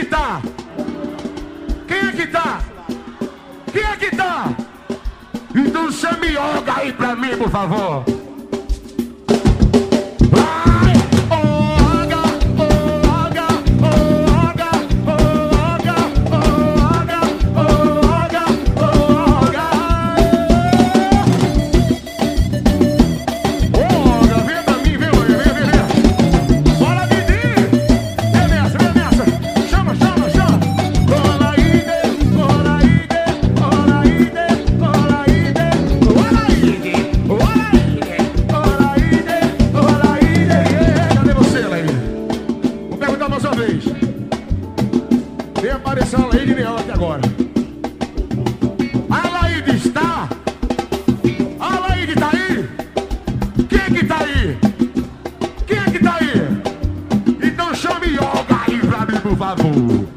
tá? Quem é que tá? Quem é que tá? Então chame yoga aí pra mim, por favor. Vem aparecer a Laíde Leão aqui agora. A Laíde está? A Laíde tá aí? Quem é que tá aí? Quem é que tá aí? Então chame yoga aí pra mim, por favor.